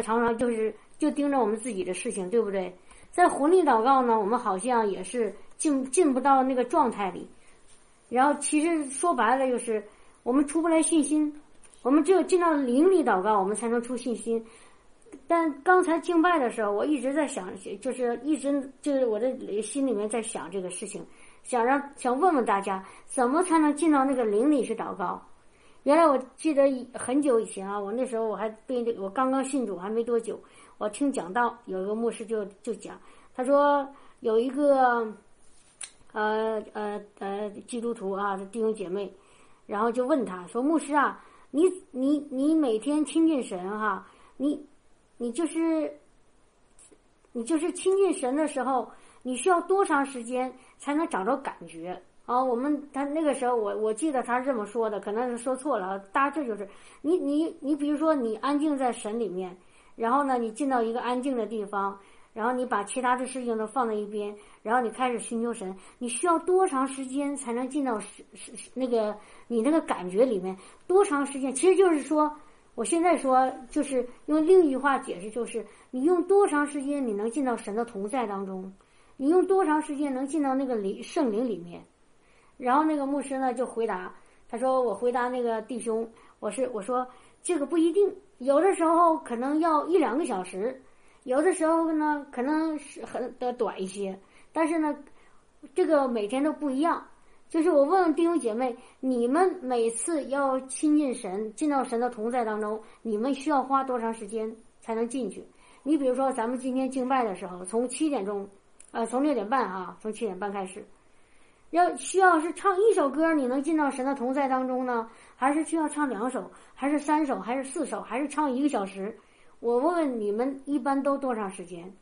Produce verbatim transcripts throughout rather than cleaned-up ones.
常常就是就盯着我们自己的事情，对不对？在魂力祷告呢，我们好像也是进进不到那个状态里，然后其实说白了就是我们出不来信心，我们只有进到灵里祷告，我们才能出信心。但刚才敬拜的时候，我一直在想，就是一直就是我的心里面在想这个事情，想让想问问大家，怎么才能进到那个灵里去祷告？原来我记得很久以前啊，我那时候我还被我刚刚信主还没多久，我听讲道有一个牧师就就讲，他说有一个呃呃呃基督徒啊弟兄姐妹，然后就问他说，牧师啊，你你你每天亲近神哈、啊，你你就是你就是亲近神的时候，你需要多长时间才能找着感觉？啊，我们他那个时候我我记得他是这么说的，可能是说错了。大致就是你你你比如说你安静在神里面，然后呢你进到一个安静的地方，然后你把其他的事情都放在一边，然后你开始寻求神，你需要多长时间才能进到是是那个你那个感觉里面？多长时间？其实就是说，我现在说就是用另一句话解释，就是你用多长时间你能进到神的同在当中？你用多长时间能进到那个灵圣灵里面？然后那个牧师呢就回答，他说我回答那个弟兄，我是我说这个不一定，有的时候可能要一两个小时，有的时候呢可能是很的短一些，但是呢这个每天都不一样。就是我问问弟兄姐妹，你们每次要亲近神，进到神的同在当中，你们需要花多长时间才能进去？你比如说咱们今天敬拜的时候，从七点钟呃从六点半啊，从七点半开始，要需要是唱一首歌你能进到神的同在当中呢，还是需要唱两首，还是三首，还是四首，还是唱一个小时？我问问你们一般都多长时间？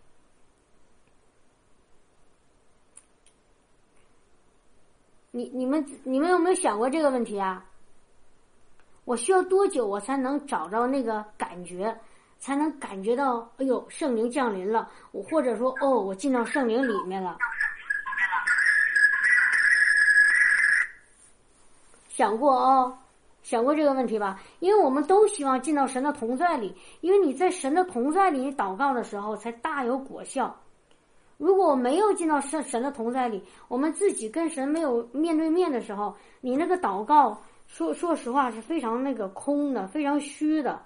你你们你们有没有想过这个问题啊？我需要多久我才能找到那个感觉，才能感觉到哎呦圣灵降临了，我或者说哦我进到圣灵里面了？想过哦，想过这个问题吧？因为我们都希望进到神的同在里，因为你在神的同在里你祷告的时候才大有果效。如果我没有进到神神的同在里，我们自己跟神没有面对面的时候，你那个祷告说说实话是非常那个空的，非常虚的。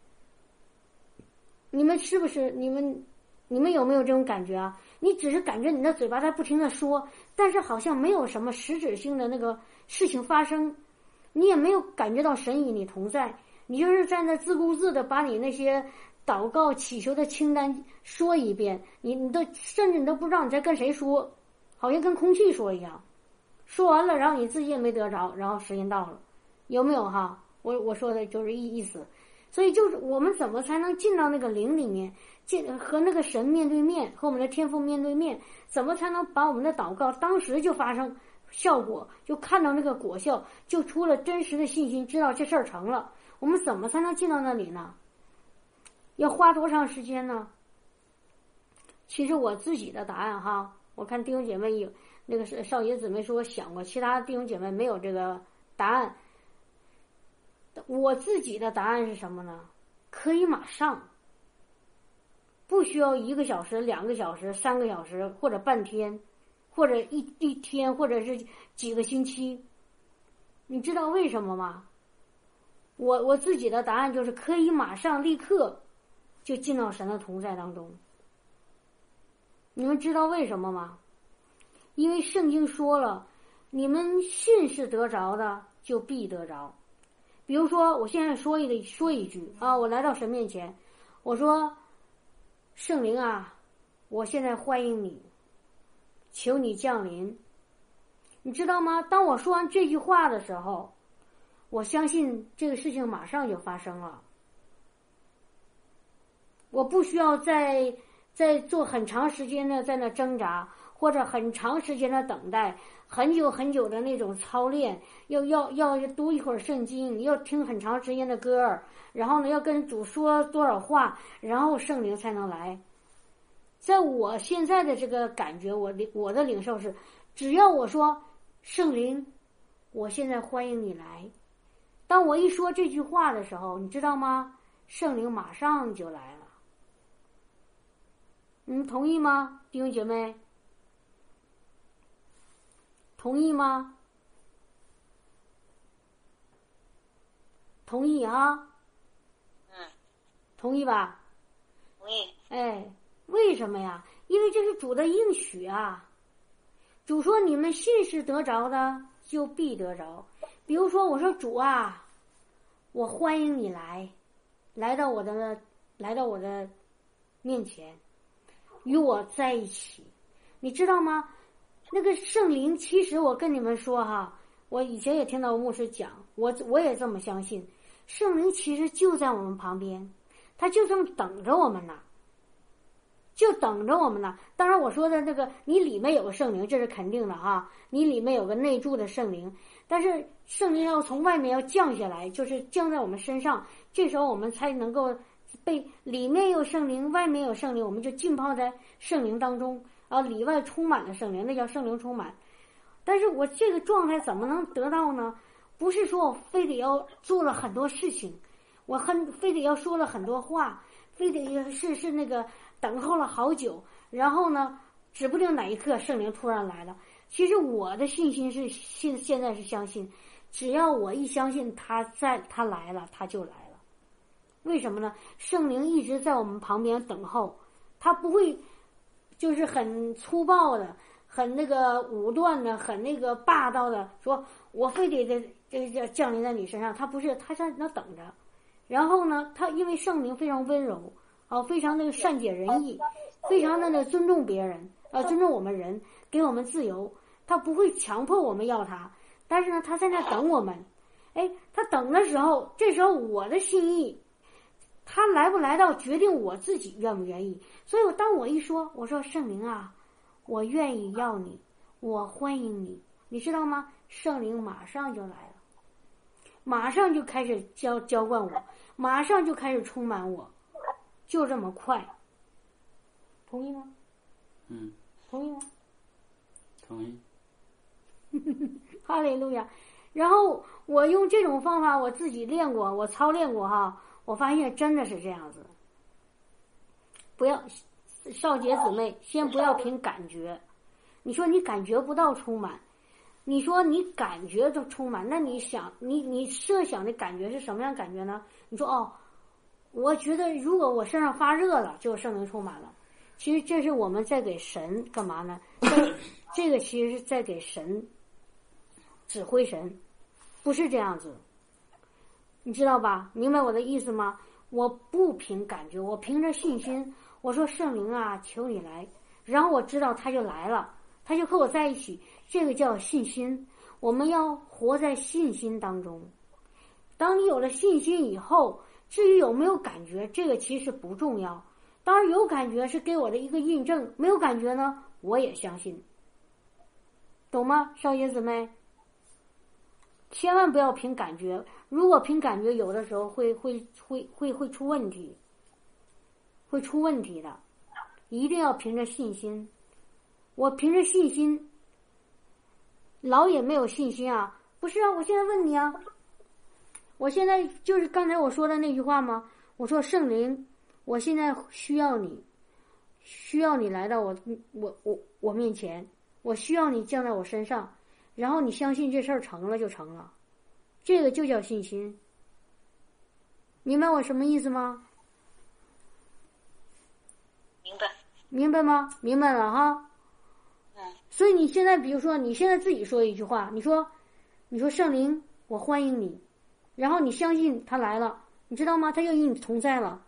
你们是不是你们你们有没有这种感觉啊？你只是感觉你的嘴巴在不停的说，但是好像没有什么实质性的那个事情发生，你也没有感觉到神与你同在，你就是在那自顾自的把你那些祷告祈求的清单说一遍，你你都甚至你都不知道你在跟谁说，好像跟空气说一样。说完了，然后你自己也没得着，然后时间到了，有没有哈？我我说的就是意意思。所以就是我们怎么才能进到那个灵里面，进和那个神面对面，和我们的天父面对面？怎么才能把我们的祷告当时就发生效果，就看到那个果效，就出了真实的信心，知道这事儿成了？我们怎么才能进到那里呢？要花多长时间呢？其实我自己的答案哈，我看弟兄姐妹有那个少爷姊妹说我想过，其他弟兄姐妹没有这个答案。我自己的答案是什么呢？可以马上，不需要一个小时、两个小时、三个小时，或者半天，或者一一天，或者是几个星期。你知道为什么吗？我我自己的答案就是可以马上立刻就进到神的同在当中。你们知道为什么吗？因为圣经说了，你们信是得着的，就必得着。比如说我现在说一个说一句啊，我来到神面前，我说圣灵啊，我现在欢迎你，求你降临。你知道吗？当我说完这句话的时候，我相信这个事情马上就发生了。我不需要再再做很长时间的在那挣扎，或者很长时间的等待，很久很久的那种操练，要要要读一会儿圣经，要听很长时间的歌，然后呢要跟主说多少话，然后圣灵才能来。在我现在的这个感觉，我我的领受是，只要我说圣灵，我现在欢迎你来。当我一说这句话的时候，你知道吗？ 圣灵马上就来了。你们同意吗，弟兄姐妹？同意吗？同意啊？ 嗯， 同意吧？ 同意。 哎，为什么呀？因为这是主的应许啊。主说你们信是得着的，就必得着。比如说我说主啊，我欢迎你来，来到我的来到我的面前，与我在一起。你知道吗？那个圣灵，其实我跟你们说哈，我以前也听到牧师讲，我我也这么相信，圣灵其实就在我们旁边，他就这么等着我们呢，就等着我们呢。当然我说的这个，你里面有个圣灵，这是肯定的哈，你里面有个内住的圣灵，但是圣灵要从外面要降下来，就是降在我们身上，这时候我们才能够被里面有圣灵，外面有圣灵，我们就浸泡在圣灵当中。啊，里外充满了圣灵，那叫圣灵充满。但是我这个状态怎么能得到呢？不是说我非得要做了很多事情，我很非得要说了很多话，非得是是那个等候了好久，然后呢，指不定哪一刻圣灵突然来了。其实我的信心是现现在是相信，只要我一相信他在，他来了，他就来了。为什么呢？圣灵一直在我们旁边等候，他不会。就是很粗暴的，很那个武断的，很那个霸道的，说我非得这这这降临在你身上。他不是，他在那等着。然后呢，他因为圣灵非常温柔啊，非常那个善解人意，非常的那尊重别人啊，尊重我们人，给我们自由。他不会强迫我们要他，但是呢，他在那等我们。哎，他等的时候，这时候我的心意。他来不来到决定我自己愿不愿意，所以当我一说，我说圣灵啊，我愿意要你，我欢迎你，你知道吗？圣灵马上就来了，马上就开始浇浇灌我，马上就开始充满我，就这么快。同意吗？ 嗯。 同意吗？ 同意。 哈利路亚。然后我用这种方法，我自己练过，我操练过哈。我发现真的是这样子，不要少姐姊妹，先不要凭感觉。你说你感觉不到充满，你说你感觉都充满，那你想你你设想的感觉是什么样的感觉呢？你说哦，我觉得如果我身上发热了，就圣灵充满了。其实这是我们在给神干嘛呢？这个其实是在给神指挥神，不是这样子。你知道吧？明白我的意思吗？我不凭感觉，我凭着信心。我说圣灵啊，求你来，然后我知道他就来了，他就和我在一起。这个叫信心。我们要活在信心当中。当你有了信心以后，至于有没有感觉，这个其实不重要。当然有感觉是给我的一个印证，没有感觉呢，我也相信。懂吗，少爷姊妹？千万不要凭感觉，如果凭感觉，有的时候会会会会会出问题，会出问题的。一定要凭着信心。我凭着信心，老也没有信心啊！不是啊，我现在问你啊，我现在就是刚才我说的那句话吗？我说圣灵，我现在需要你，需要你来到我我我我面前，我需要你降在我身上。然后你相信这事儿成了就成了，这个就叫信心。明白我什么意思吗？ 明白。 明白吗？明白了哈。 嗯。 所以你现在比如说你现在自己说一句话，你说你说圣灵我欢迎你，然后你相信他来了，你知道吗？他就与你同在了。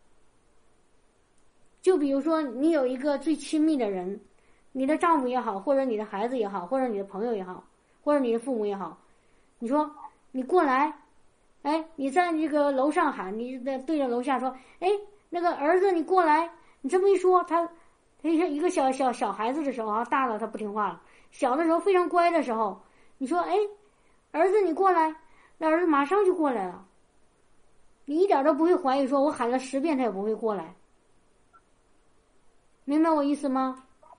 就比如说你有一个最亲密的人，你的丈夫也好，或者你的孩子也好，或者你的朋友也好，或者你的父母也好，你说你过来，哎，你在这个楼上喊，你在对着楼下说，哎，那个儿子你过来，你这么一说，他他一个小小小孩子的时候啊，大了他不听话了，小的时候非常乖的时候，你说哎，儿子你过来，那儿子马上就过来了，你一点都不会怀疑，说我喊了十遍他也不会过来，明白我意思吗？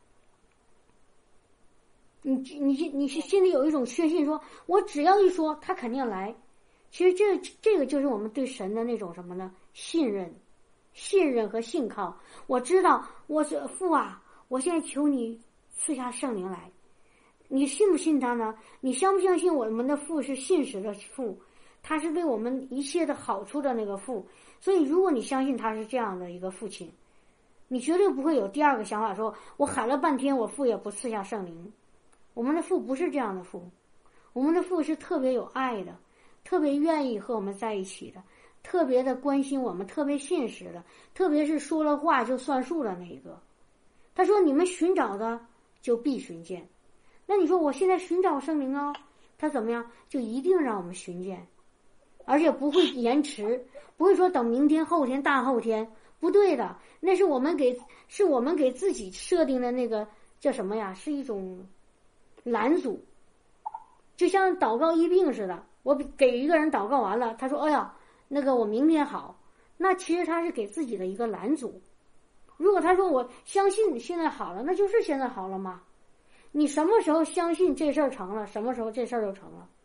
你你你是心里有一种确信，说我只要一说他肯定来。其实这这个就是我们对神的那种什么呢？ 信任，信任和信靠。我知道，我是父啊，我现在求你赐下圣灵来。你信不信他呢？你相不相信我们的父是信实的父，他是为我们一切的好处的那个父。所以如果你相信他是这样的一个父亲，你绝对不会有第二个想法，说我喊了半天我父也不赐下圣灵。我们的父不是这样的父，我们的父是特别有爱的，特别愿意和我们在一起的，特别的关心我们，特别信实的，特别是说了话就算数的那一个。他说你们寻找的就必寻见。那你说我现在寻找圣灵啊，他怎么样？就一定让我们寻见，而且不会延迟，不会说等明天、后天、大后天，不对的，那是我们给是我们给自己设定的那个叫什么呀？是一种拦阻，就像祷告医病似的。我给一个人祷告完了，他说：“哎呀，那个我明天好。”那其实他是给自己的一个拦阻。如果他说我相信现在好了，那就是现在好了吗？你什么时候相信这事儿成了，什么时候这事儿就成了，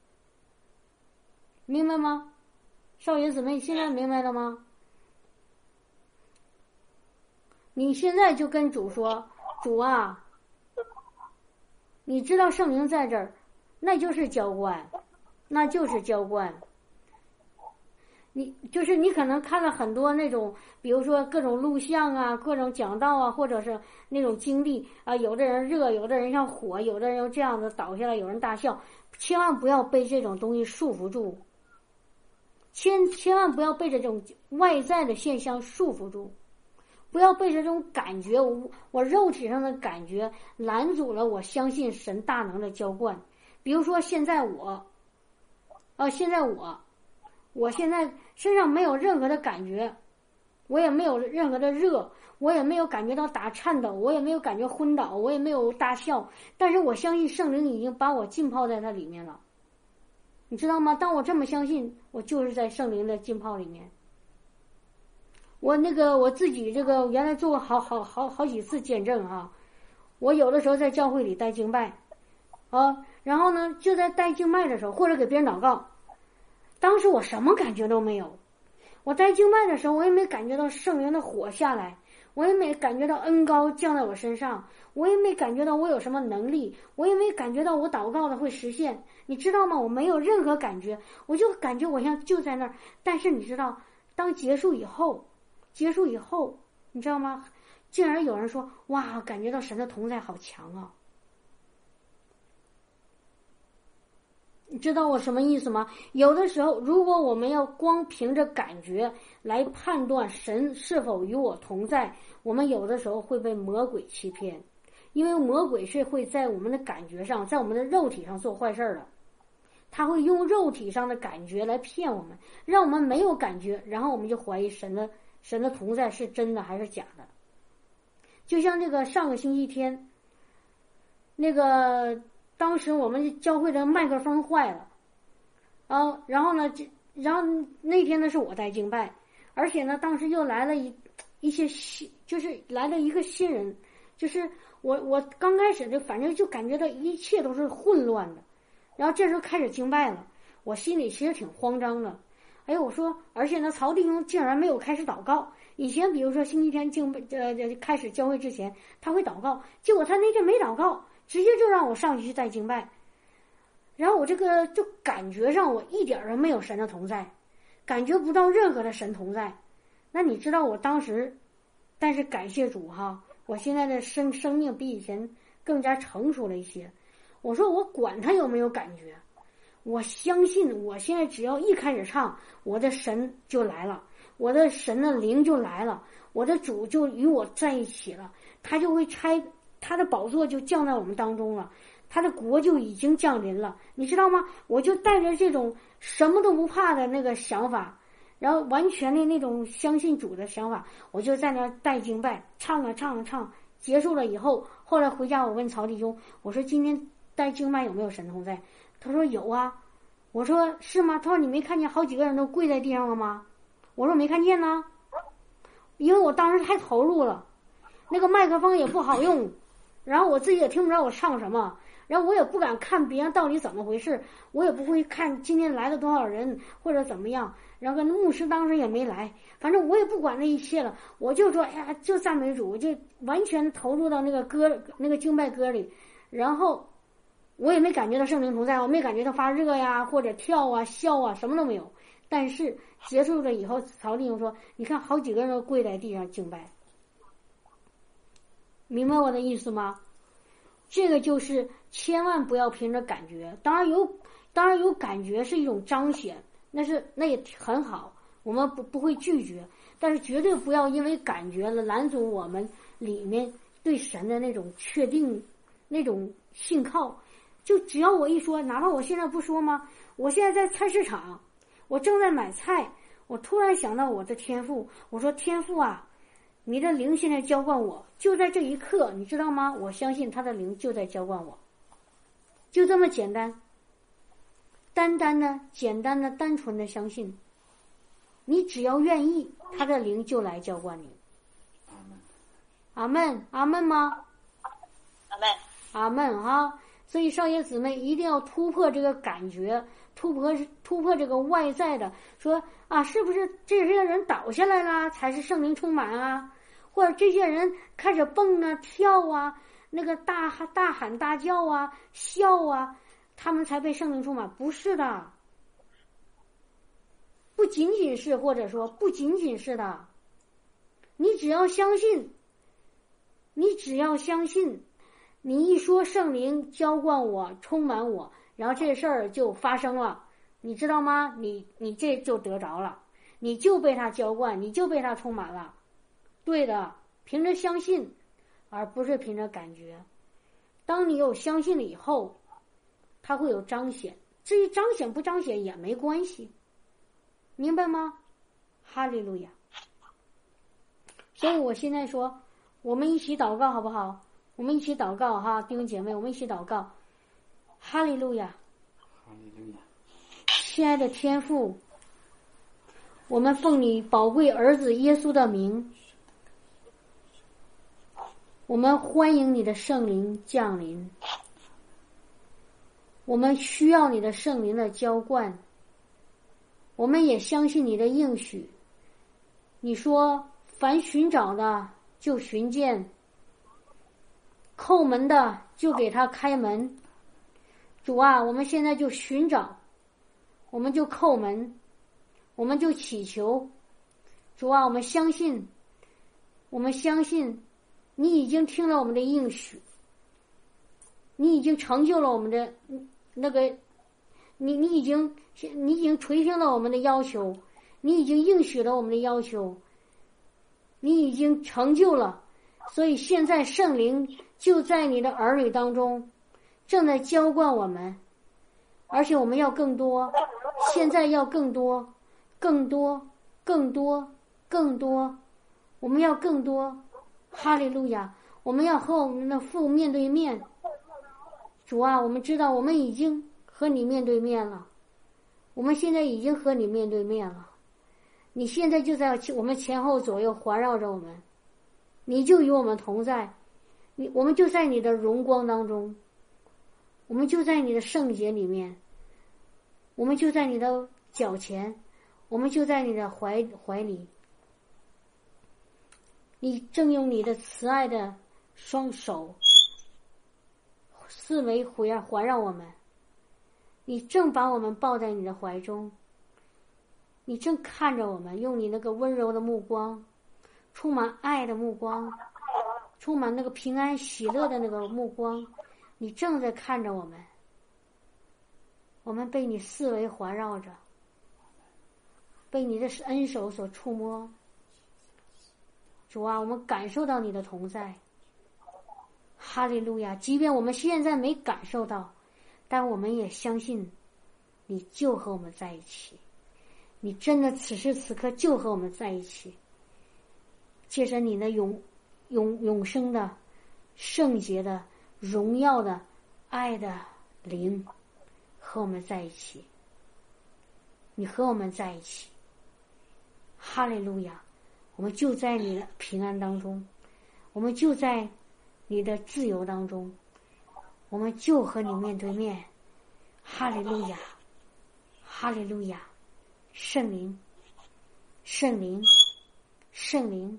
明白吗？少爷姊妹，现在明白了吗？你现在就跟主说，主啊，你知道圣灵在这儿，那就是浇灌，那就是浇灌。你就是你可能看了很多那种，比如说各种录像啊，各种讲道啊，或者是那种经历啊，有的人热，有的人像火，有的人又这样子倒下来，有人大笑。千万不要被这种东西束缚住，千千万不要被这种外在的现象束缚住，不要被这种感觉，我我肉体上的感觉拦阻了我相信神大能的浇灌。比如说现在我，呃，现在我。我现在身上没有任何的感觉，我也没有任何的热，我也没有感觉到打颤抖，我也没有感觉昏倒，我也没有大笑，但是我相信圣灵已经把我浸泡在它里面了，你知道吗？当我这么相信，我就是在圣灵的浸泡里面。我那个我自己这个原来做过好好好好几次见证啊，我有的时候在教会里带敬拜啊，然后呢就在带敬拜的时候，或者给别人祷告，当时我什么感觉都没有，我带敬拜的时候，我也没感觉到圣灵的火下来，我也没感觉到恩膏降在我身上，我也没感觉到我有什么能力，我也没感觉到我祷告的会实现，你知道吗？我没有任何感觉，我就感觉我像就在那儿。但是你知道，当结束以后，结束以后，你知道吗？竟然有人说：“哇，感觉到神的同在好强啊！”你知道我什么意思吗？有的时候，如果我们要光凭着感觉来判断神是否与我同在，我们有的时候会被魔鬼欺骗，因为魔鬼是会在我们的感觉上，在我们的肉体上做坏事的，他会用肉体上的感觉来骗我们，让我们没有感觉，然后我们就怀疑神的神的同在是真的还是假的。就像这个上个星期天，那个。当时我们教会的麦克风坏了，啊，然后呢，然后那天呢是我带敬拜，而且呢，当时又来了一一些新，就是来了一个新人，就是我我刚开始就反正就感觉到一切都是混乱的，然后这时候开始敬拜了，我心里其实挺慌张的，哎，我说，而且呢，曹弟兄竟然没有开始祷告，以前比如说星期天敬呃开始教会之前他会祷告，结果他那天没祷告。直接就让我上去去带敬拜，然后我这个就感觉上我一点都没有神的同在，感觉不到任何的神同在。那你知道我当时，但是感谢主哈，我现在的生生命比以前更加成熟了一些。我说我管他有没有感觉，我相信我现在只要一开始唱，我的神就来了，我的神的灵就来了，我的主就与我在一起了，他就会拆。他的宝座就降在我们当中了，他的国就已经降临了，你知道吗？我就带着这种什么都不怕的那个想法，然后完全的那种相信主的想法，我就在那带敬拜，唱啊唱啊唱，结束了以后，后来回家我问曹弟兄，我说今天带敬拜有没有神同在？他说有啊，我说是吗？他说你没看见好几个人都跪在地上了吗？我说没看见呢，因为我当时太投入了，那个麦克风也不好用。然后我自己也听不着我唱什么， 然后我也不敢看别人到底怎么回事，我也不会看今天来了多少人或者怎么样。然后跟牧师当时也没来，反正我也不管那一切了，我就说哎呀，就赞美主，我就完全投入到那个歌那个敬拜歌里，然后我也没感觉到圣灵同在，我没感觉到发热呀或者跳啊笑啊，什么都没有。但是结束了以后，曹弟兄说，你看好几个人都跪在地上敬拜，明白我的意思吗？这个就是千万不要凭着感觉，当然有当然有感觉是一种彰显，那是那也很好，我们不不会拒绝，但是绝对不要因为感觉了拦阻我们里面对神的那种确定，那种信靠。就只要我一说，哪怕我现在不说吗？我现在在菜市场，我正在买菜，我突然想到我的天父，我说天父啊，你的灵现在浇灌我，就在这一刻，你知道吗？我相信他的灵就在浇灌我，就这么简单。单单的、简单的、单纯的相信，你只要愿意，他的灵就来浇灌你。阿门，阿门吗？ 阿门， 阿门哈！所以少爷姊妹一定要突破这个感觉，突破突破这个外在的，说啊，是不是这些人倒下来了才是圣灵充满啊？或者这些人开始蹦啊跳啊，那个大大喊大叫啊笑啊，他们才被圣灵充满？不是的，不仅仅是，或者说不仅仅是的，你只要相信，你只要相信，你一说圣灵浇灌我充满我，然后这事儿就发生了，你知道吗？你你这就得着了，你就被他浇灌，你就被他充满了。对的，凭着相信，而不是凭着感觉。当你有相信了以后，它会有彰显，至于彰显不彰显也没关系，明白吗？哈利路亚！所以我现在说，我们一起祷告好不好？我们一起祷告哈，弟兄姐妹，我们一起祷告。哈利路亚！ 哈利路亚！ 亲爱的天父，我们奉你宝贵儿子耶稣的名，我们欢迎你的圣灵降临，我们需要你的圣灵的浇灌，我们也相信你的应许。你说凡寻找的就寻见，叩门的就给他开门。主啊，我们现在就寻找，我们就叩门，我们就祈求。主啊，我们相信，我们相信你已经听了我们的应许，你已经成就了我们的那个，你你已经你已经垂听了我们的要求，你已经应许了我们的要求，你已经成就了。所以现在圣灵就在你的儿女当中正在浇灌我们，而且我们要更多，现在要更多更多更多更多，我们要更多。哈利路亚！我们要和我们的父面对面。主啊，我们知道我们已经和你面对面了，我们现在已经和你面对面了，你现在就在我们前后左右环绕着我们，你就与我们同在，你我们就在你的荣光当中，我们就在你的圣洁里面，我们就在你的脚前，我们就在你的怀怀里。你正用你的慈爱的双手四围环环绕我们，你正把我们抱在你的怀中，你正看着我们，用你那个温柔的目光，充满爱的目光，充满那个平安喜乐的那个目光，你正在看着我们，我们被你四围环绕着，被你的恩手所触摸。主啊，我们感受到你的同在。哈利路亚！即便我们现在没感受到，但我们也相信你就和我们在一起，你真的此时此刻就和我们在一起，借着你的永永永生的圣洁的荣耀的爱的灵和我们在一起，你和我们在一起。哈利路亚！我们就在你的平安当中，我们就在你的自由当中， 我们就和你面对面。哈利路亚，哈利路亚，圣灵，圣灵，圣灵，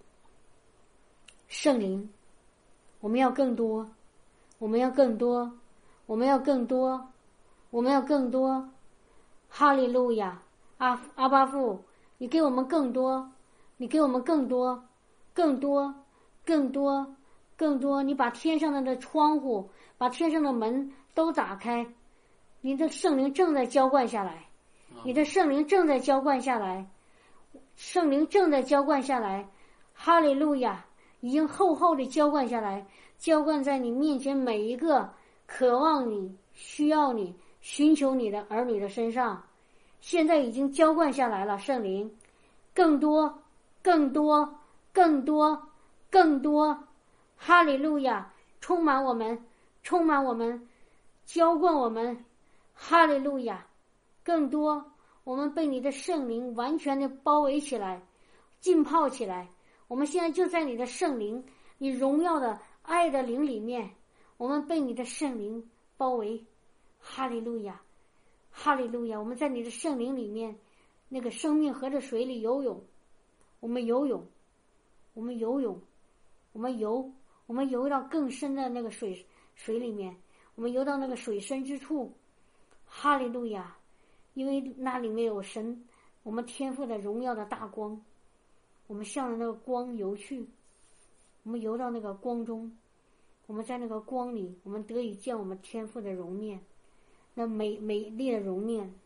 圣灵，我们要更多，我们要更多，我们要更多，我们要更多。哈利路亚，阿阿巴父，你给我们更多，你给我们更多，更多，更多，更多。你把天上的的窗户，把天上的门都打开，你的圣灵正在浇灌下来，你的圣灵正在浇灌下来，圣灵正在浇灌下来。哈利路亚，已经厚厚的浇灌下来，浇灌在你面前每一个渴望你、需要你、寻求你的儿女的身上。现在已经浇灌下来了，圣灵，更多，更多，更多，更多。哈利路亚，充满我们，充满我们，浇灌我们。哈利路亚，更多，我们被你的圣灵完全的包围起来，浸泡起来。我们现在就在你的圣灵，你荣耀的爱的灵里面，我们被你的圣灵包围。哈利路亚，哈利路亚，我们在你的圣灵里面，那个生命河的水里游泳，我们游泳，我们游泳，我们游，我们游到更深的那个水水里面，我们游到那个水深之处。哈利路亚，因为那里面有神，我们天父的荣耀的大光，我们向着那个光游去，我们游到那个光中，我们在那个光里，我们得以见我们天父的容面，那美美丽的容面，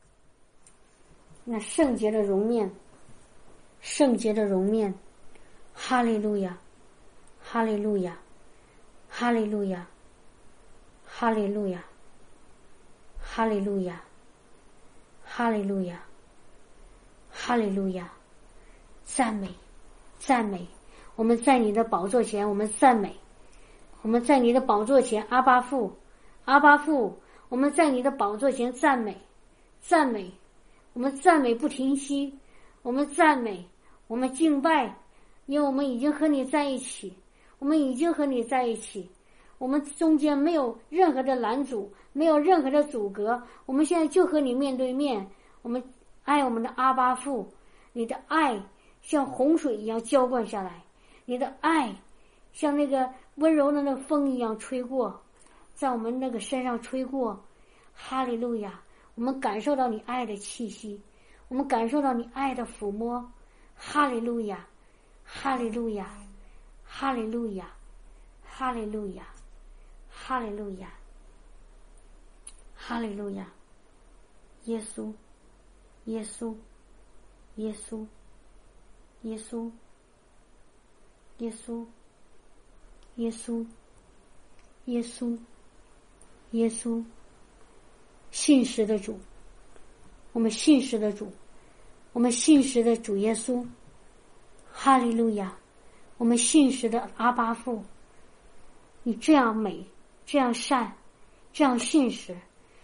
那圣洁的容面，圣洁的容面。哈利路亚，哈利路亚，哈利路亚，哈利路亚，哈利路亚，哈利路亚，哈利路亚，赞美，赞美。我们在你的宝座前，我们赞美。我们在你的宝座前，阿巴父，阿巴父，我们在你的宝座前赞美，赞美。我们赞美不停息，我们赞美，我们敬拜，因为我们已经和你在一起，我们已经和你在一起，我们中间没有任何的拦阻，没有任何的阻隔，我们现在就和你面对面。我们爱我们的阿巴父，你的爱像洪水一样浇灌下来，你的爱像那个温柔的那个风一样吹过，在我们那个身上吹过。哈利路亚，我们感受到你爱的气息，我们感受到你爱的抚摸。哈利路亚，哈利路亚，哈利路亚，哈利路亚，哈利路亚，哈利路亚。耶稣，耶稣，耶稣，耶稣，耶稣，耶稣，耶稣，耶稣。信实的主，我们信实的主，我们信实的主耶稣。哈利路亚，我们信实的阿巴父，你这样美，这样善，这样信实，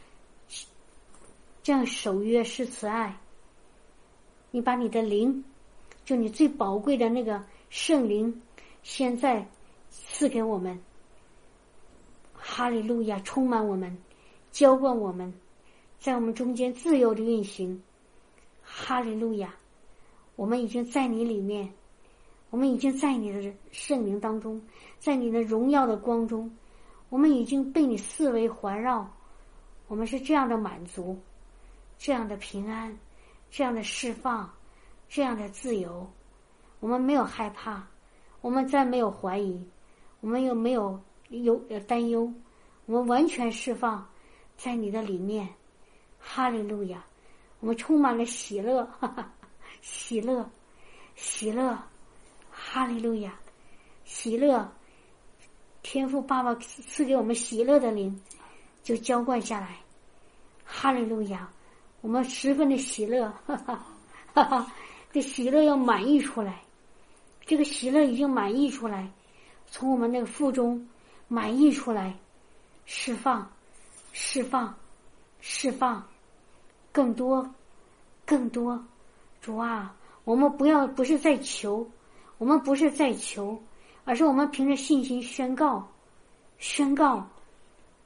这样守约施慈爱。你把你的灵，就你最宝贵的那个圣灵，现在赐给我们。哈利路亚，充满我们，浇灌我们，在我们中间自由的运行。哈利路亚，我们已经在你里面，我们已经在你的圣灵当中，在你的荣耀的光中，我们已经被你四围环绕。我们是这样的满足，这样的平安，这样的释放，这样的自由。我们没有害怕，我们再没有怀疑，我们又没有忧担忧，我们完全释放在你的里面。哈利路亚，我们充满了喜乐，哈哈，喜乐，喜乐，哈利路亚，喜乐。天父爸爸赐给我们喜乐的灵，就浇灌下来。哈利路亚，我们十分的喜乐，哈哈哈哈，这喜乐要满溢出来，这个喜乐已经满溢出来，从我们那个腹中满溢出来，释放，释放，释放，更多，更多。主啊，我们不要不是在求，我们不是在求，而是我们凭着信心宣告，宣告，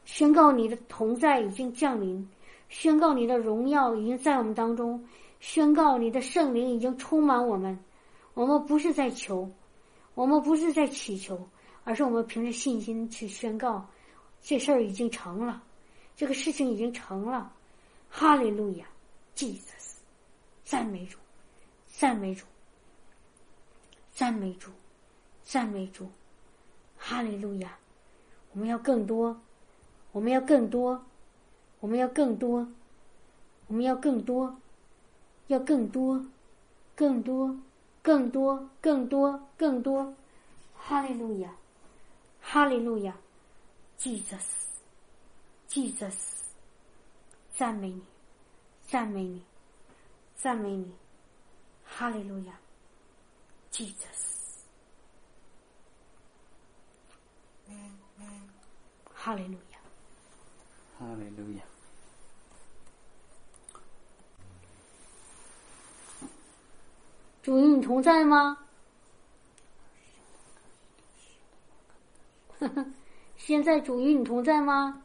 宣告你的同在已经降临，宣告你的荣耀已经在我们当中，宣告你的圣灵已经充满我们。我们不是在求，我们不是在祈求，而是我们凭着信心去宣告，这事儿已经成了，这个事情已经成了。哈利路亚 Jesus， 赞美主，赞美主，赞美主，赞美主，哈利路亚。我们要更多，我们要更多，我们要更多，我们要更多，要更多，更多，更多，更多，更多。哈利路亚，哈利路亚 Jesus， Jesus， 赞美你，赞美你，赞美你，哈利路亚 Jesus， 哈利路亚， 哈利路亚。 主与你同在吗？呵呵，现在主与你同在吗？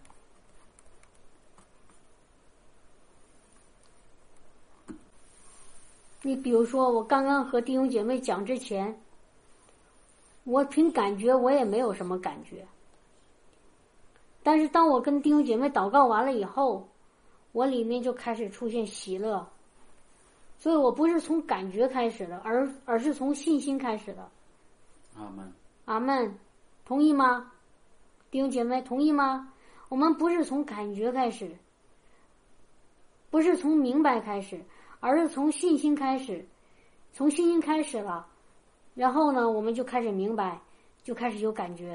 你比如说，我刚刚和弟兄姐妹讲之前，我凭感觉我也没有什么感觉，但是当我跟弟兄姐妹祷告完了以后，我里面就开始出现喜乐。所以我不是从感觉开始的，而而是从信心开始的。 阿门， 阿门，同意吗？弟兄姐妹同意吗？我们不是从感觉开始，不是从明白开始，而是从信心开始。从信心开始了，然后呢，我们就开始明白，就开始有感觉。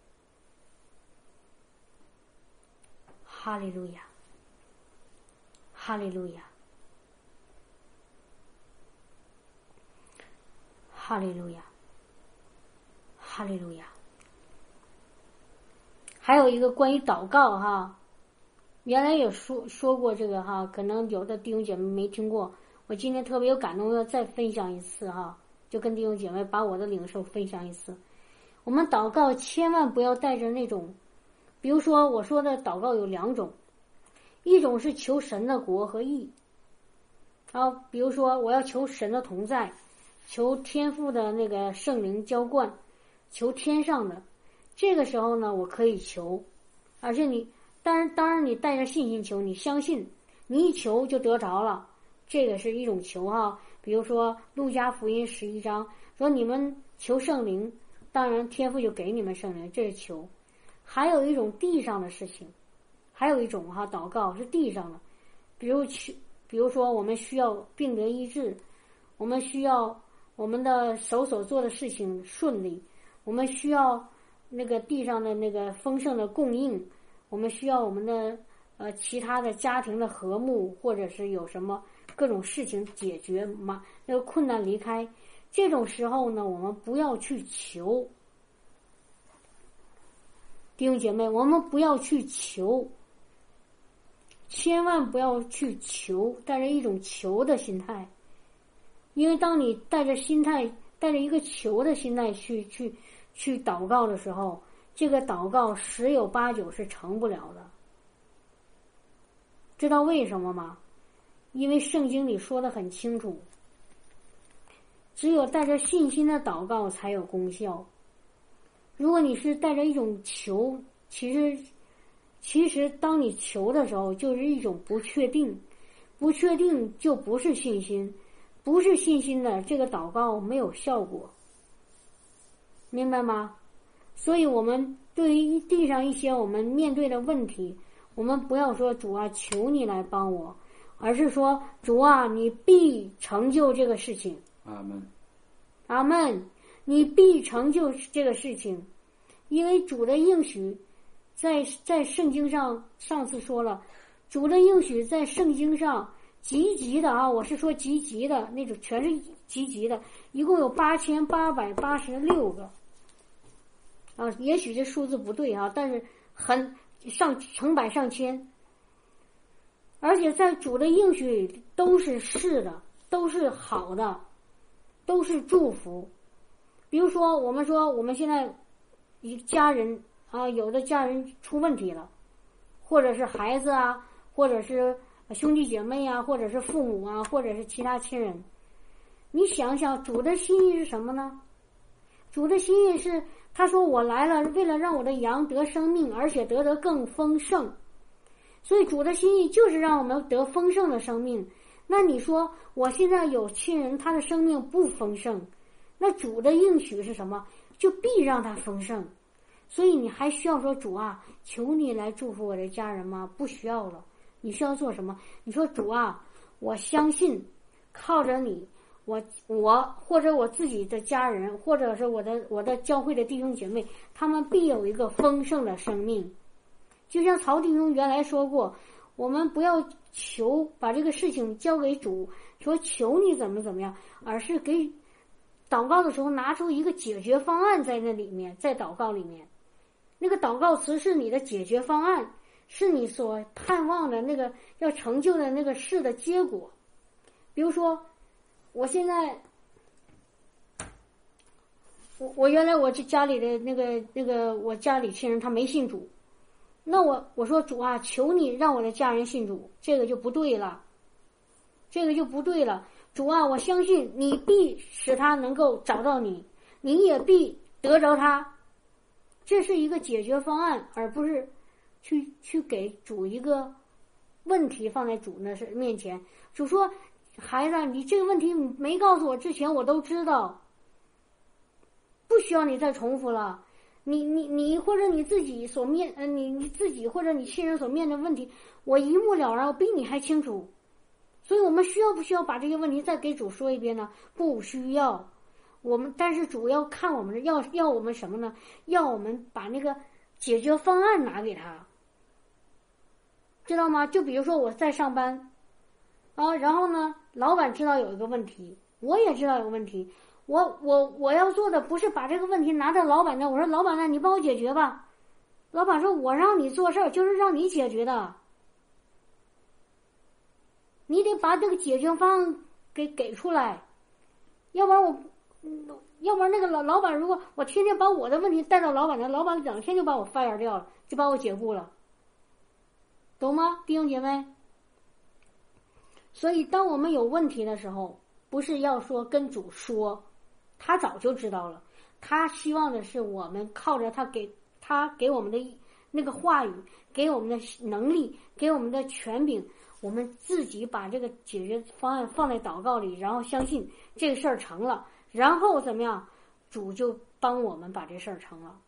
哈利路亚，哈利路亚，哈利路亚，哈利路亚。还有一个关于祷告哈，原来也说说过这个哈，可能有的弟兄姐妹没听过，我今天特别有感动，要再分享一次哈，就跟弟兄姐妹把我的领受分享一次。我们祷告千万不要带着那种，比如说我说的祷告有两种，一种是求神的国和义，然后比如说我要求神的同在，求天父的那个圣灵浇灌，求天上的，这个时候呢我可以求，而且你当然当然你带着信心求，你相信你一求就得着了，这个是一种求哈。比如说路加福音十一章说你们求圣灵，当然天父就给你们圣灵，这是求。还有一种地上的事情，还有一种哈祷告是地上的，比如去比如说我们需要病得医治，我们需要我们的手所做的事情顺利，我们需要那个地上的那个丰盛的供应，我们需要我们的呃其他的家庭的和睦，或者是有什么各种事情解决嘛，那个困难离开。这种时候呢，我们不要去求，弟兄姐妹，我们不要去求，千万不要去求，带着一种求的心态。因为当你带着心态，带着一个求的心态去去去祷告的时候，这个祷告十有八九是成不了的。知道为什么吗？因为圣经里说得很清楚，只有带着信心的祷告才有功效。如果你是带着一种求，其实其实当你求的时候就是一种不确定，不确定就不是信心，不是信心的这个祷告没有效果，明白吗？所以我们对于地上一些我们面对的问题，我们不要说主啊求你来帮我，而是说主啊你必成就这个事情。 阿门， 阿门，你必成就这个事情。因为主的应许在在圣经上，上次说了，主的应许在圣经上积极的啊，我是说积极的那种，全是积极的，一共有八千八百八十六个啊，也许这数字不对啊，但是很上成百上千，而且在主的应许里都是是的，都是好的，都是祝福。比如说我们说我们现在一家人啊，有的家人出问题了， 或者是孩子啊，或者是兄弟姐妹啊，或者是父母啊，或者是其他亲人。你想想主的心意是什么呢？主的心意是他说我来了为了让我的羊得生命，而且得得更丰盛。所以主的心意就是让我们得丰盛的生命。那你说我现在有亲人他的生命不丰盛，那主的应许是什么？就必让他丰盛。所以你还需要说主啊，求你来祝福我的家人吗？不需要了。你需要做什么？你说主啊，我相信靠着你，我我或者我自己的家人，或者是我的我的教会的弟兄姐妹，他们必有一个丰盛的生命。就像曹弟兄原来说过，我们不要求把这个事情交给主，说求你怎么怎么样，而是给祷告的时候拿出一个解决方案在那里面，在祷告里面，那个祷告词是你的解决方案，是你所盼望的那个要成就的那个事的结果。比如说我现在我我原来我这家里的那个那个我家里亲人他没信主，那我我说主啊，求你让我的家人信主，这个就不对了，这个就不对了。主啊，我相信你必使他能够找到你，你也必得着他。这是一个解决方案，而不是去去给主一个问题放在主那是面前。主说，孩子，你这个问题没告诉我之前我都知道，不需要你再重复了。你你你或者你自己所面呃你你自己或者你亲人所面对的问题，我一目了然，我比你还清楚。所以我们需要不需要把这个问题再给主说一遍呢？不需要。我们但是主要看我们要要我们什么呢？要我们把那个解决方案拿给他，知道吗？就比如说我在上班啊，然后呢，老板知道有一个问题，我也知道有个问题，我我我要做的不是把这个问题拿到老板那，我说老板呢，你帮我解决吧。老板说我让你做事儿就是让你解决的，你得把这个解决方案给给出来，要不然我，要不然那个老老板如果我天天把我的问题带到老板那，老板两天就把我 fire 掉了，就把我解雇了，懂吗，弟兄姐妹？所以当我们有问题的时候，不是要说跟主说，他早就知道了，他希望的是我们靠着他给他给我们的那个话语，给我们的能力，给我们的权柄，我们自己把这个解决方案放在祷告里，然后相信这个事儿成了，然后怎么样，主就帮我们把这事儿成了，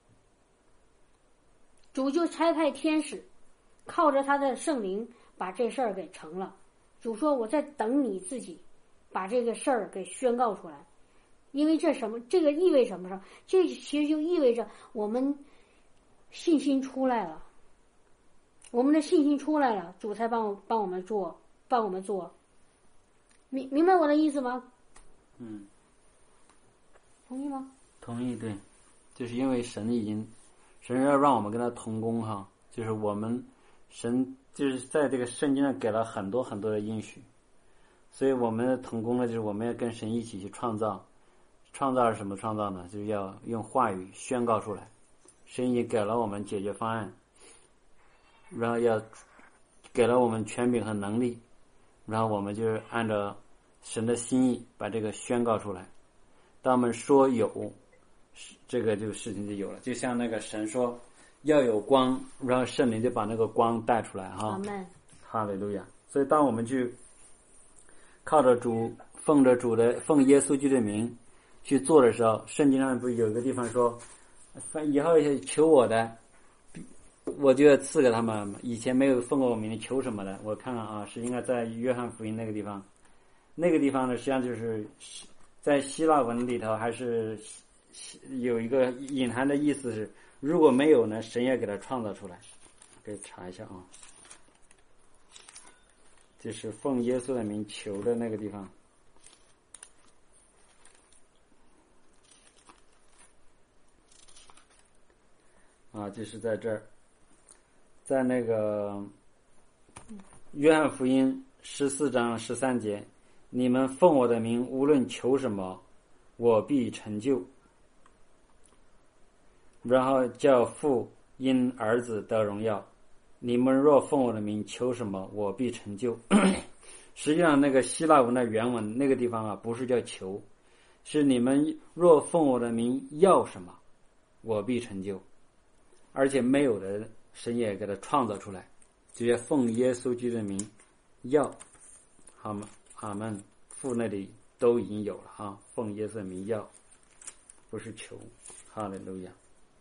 主就差派天使靠着他的圣灵把这事儿给成了。主说我在等你自己把这个事儿给宣告出来，因为这什么，这个意味什么呢？这其实就意味着我们信心出来了，我们的信心出来了，主才帮我帮我们做，帮我们做。明明白我的意思吗？ 嗯， 同意吗？ 同意，对，就是因为神已经，神要让我们跟他同工哈，就是我们神就是在这个圣经上给了很多很多的应许，所以我们的同工呢，就是我们要跟神一起去创造，创造是什么创造呢？就是要用话语宣告出来，神已经给了我们解决方案，然后要给了我们权柄和能力，然后我们就是按照神的心意把这个宣告出来。当我们说有，这个就事情就有了，就像那个神说要有光，然后圣灵就把那个光带出来哈。哈利路亚。所以当我们去靠着主，奉着主的奉耶稣基督的名去做的时候，圣经上不是有一个地方说以后求我的我就要赐给他们，以前没有奉过我名求什么的，我看看啊，是应该在约翰福音那个地方，那个地方呢实际上就是在希腊文里头还是有一个隐含的意思是，如果没有呢，神也给他创造出来。可以查一下啊，就是奉耶稣的名求的那个地方啊，就是在这儿，在那个约翰福音十四章十三节，你们奉我的名无论求什么，我必成就。然后叫父因儿子得荣耀。 你们若奉我的名求什么，我必成就。实际上那个希腊文的原文那个地方啊，不是叫求，是你们若奉我的名要什么，我必成就。而且没有的神也给他创造出来，直接奉耶稣基督的名要。好吗？阿们。父那里都已经有了啊，奉耶稣的名要，不是求。哈利路亚。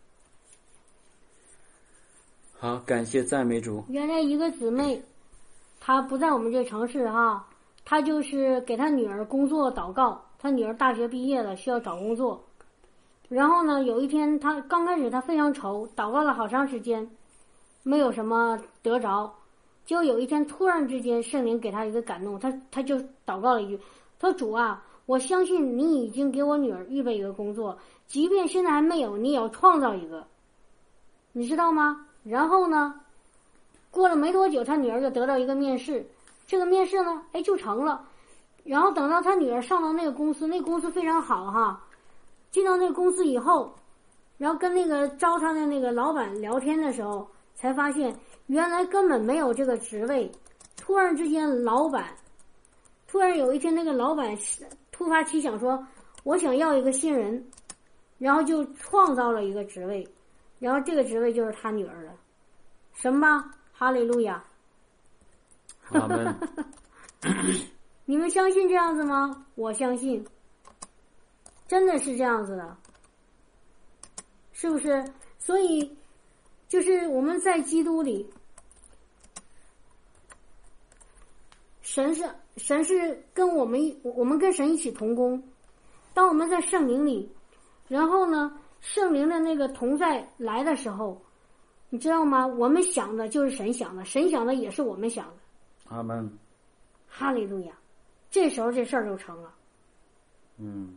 好，感谢赞美主。 原来一个姊妹，她不在我们这城市哈，她就是给她女儿工作祷告，她女儿大学毕业了，需要找工作。然后呢，有一天她刚开始她非常愁，祷告了好长时间，没有什么得着。结果有一天突然之间圣灵给她一个感动，她她就祷告了一句，她说主啊，我相信你已经给我女儿预备一个工作，即便现在还没有，你也要创造一个，你知道吗？然后呢，过了没多久，他女儿就得到一个面试，这个面试呢，哎，就成了。然后等到他女儿上到那个公司，那个公司非常好哈，进到那个公司以后，然后跟那个招他的那个老板聊天的时候，才发现原来根本没有这个职位。突然之间，老板突然有一天，那个老板突发奇想说，我想要一个新人，然后就创造了一个职位。然后这个职位就是他女儿了，什么吧？哈利路亚！ 阿们。 你们相信这样子吗？我相信，真的是这样子的，是不是？所以，就是我们在基督里，神是神是跟我们我们跟神一起同工。当我们在圣灵里，然后呢？圣灵的那个同在来的时候，你知道吗？我们想的就是神想的，神想的也是我们想的。 阿们。 哈利路亚！这时候这事儿就成了。 嗯，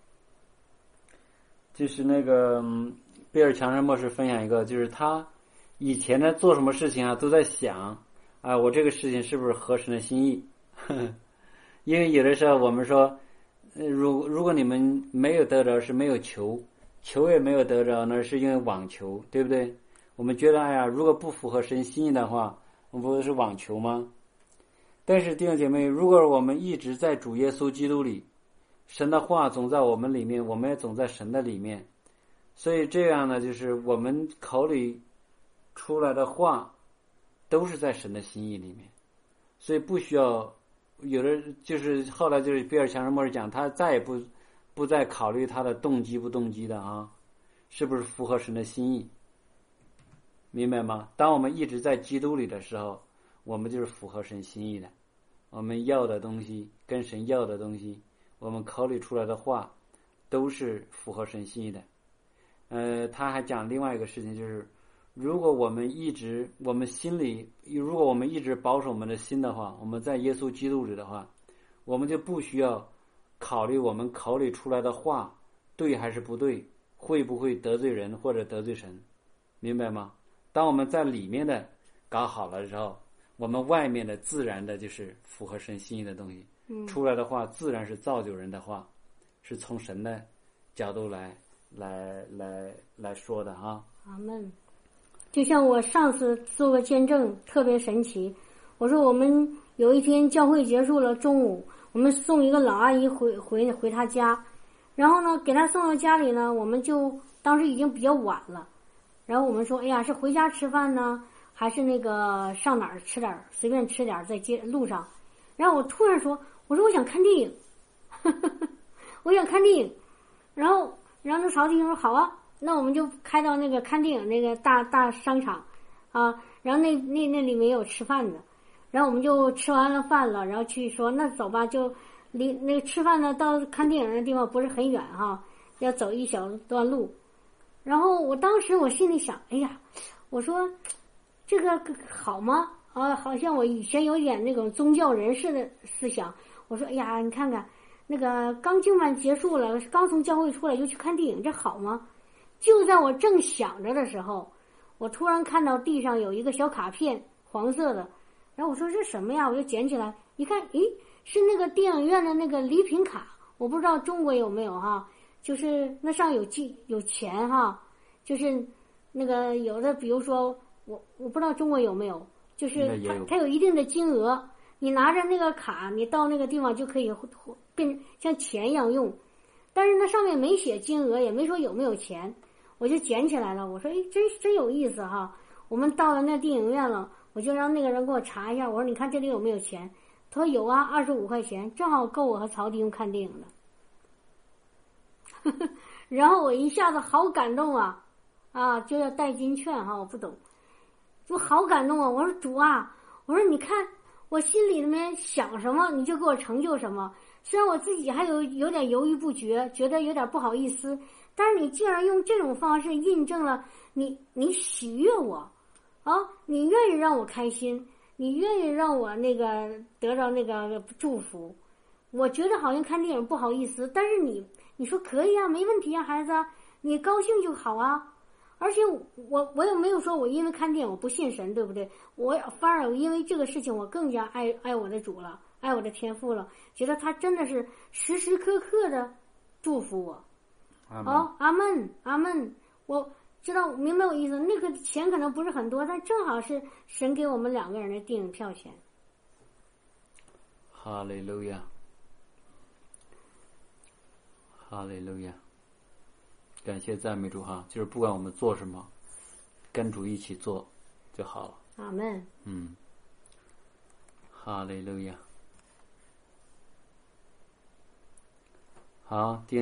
就是那个贝尔强生牧师分享一个，就是他以前呢做什么事情啊，都在想啊，我这个事情是不是合神的心意？呵呵，因为有的时候我们说，如如果你们没有得着，是没有求。求也没有得着，那是因为网求，对不对？我们觉得，哎呀，如果不符合神心意的话，我们不是网求吗？但是弟兄姐妹，如果我们一直在主耶稣基督里，神的话总在我们里面，我们也总在神的里面，所以这样呢，就是我们口里出来的话，都是在神的心意里面，所以不需要有的就是后来就是比尔强生牧师讲，他再也不。不再考虑他的动机不动机的啊，是不是符合神的心意？明白吗？当我们一直在基督里的时候，我们就是符合神心意的。我们要的东西跟神要的东西，我们口里出来的话，都是符合神心意的。呃，他还讲另外一个事情，就是如果我们一直我们心里，如果我们一直保守我们的心的话，我们在耶稣基督里的话，我们就不需要考虑我们口里出来的话对还是不对，会不会得罪人或者得罪神，明白吗？当我们在里面的搞好了之后，我们外面的自然的就是符合神心意的东西， 嗯， 出来的话自然是造就人的话，是从神的角度来来来来说的啊。 阿们。就像我上次做个见证，特别神奇。我说我们有一天教会结束了，中午我们送一个老阿姨回回回她家，然后呢给她送到家里呢，我们就当时已经比较晚了，然后我们说，哎呀，是回家吃饭呢，还是那个上哪儿吃点随便吃点在街路上？然后我突然说，我说我想看电影，我想看电影，然后然后那曹弟兄说好啊。那我们就开到那个看电影那个大大商场，啊，然后那那那里面有吃饭的，然后我们就吃完了饭了，然后去说那走吧，就离那个吃饭的到看电影的地方不是很远哈，要走一小段路。然后我当时我心里想，哎呀，我说这个好吗？啊，好像我以前有点那种宗教人士的思想。我说，哎呀，你看看那个刚经完结束了，刚从教会出来就去看电影，这好吗？就在我正想着的时候，我突然看到地上有一个小卡片，黄色的，然后我说这什么呀？我就捡起来一看，咦，是那个电影院的那个礼品卡，我不知道中国有没有哈，就是那上有记有钱哈，就是那个有的比如说我我不知道中国有没有，就是它有它有一定的金额，你拿着那个卡，你到那个地方就可以变像钱一样用，但是那上面没写金额，也没说有没有钱，我就捡起来了。我说，哎，真真有意思哈！我们到了那电影院了，我就让那个人给我查一下，我说你看这里有没有钱？他说有啊，二十五块钱，正好够我和曹迪用看电影的。然后我一下子好感动啊，啊，就要代金券哈，我不懂，我好感动啊！我说主啊，我说你看我心里面想什么，你就给我成就什么。虽然我自己还有有点犹豫不决，觉得有点不好意思，但是你竟然用这种方式印证了你你喜悦我，啊，你愿意让我开心，你愿意让我那个得到那个祝福。我觉得好像看电影不好意思，但是你你说可以啊，没问题啊，孩子，你高兴就好啊。而且我我又没有说我因为看电影我不信神，对不对？我反而因为这个事情我更加爱爱我的主了，爱我的天父了，觉得他真的是时时刻刻的祝福我。好，阿门阿门。我知道明白我意思，那个钱可能不是很多，但正好是神给我们两个人的电影票钱。 哈利路亚，哈利路亚，感谢赞美主哈！就是不管我们做什么，跟主一起做就好了。 阿门。 嗯，哈利路亚。好，第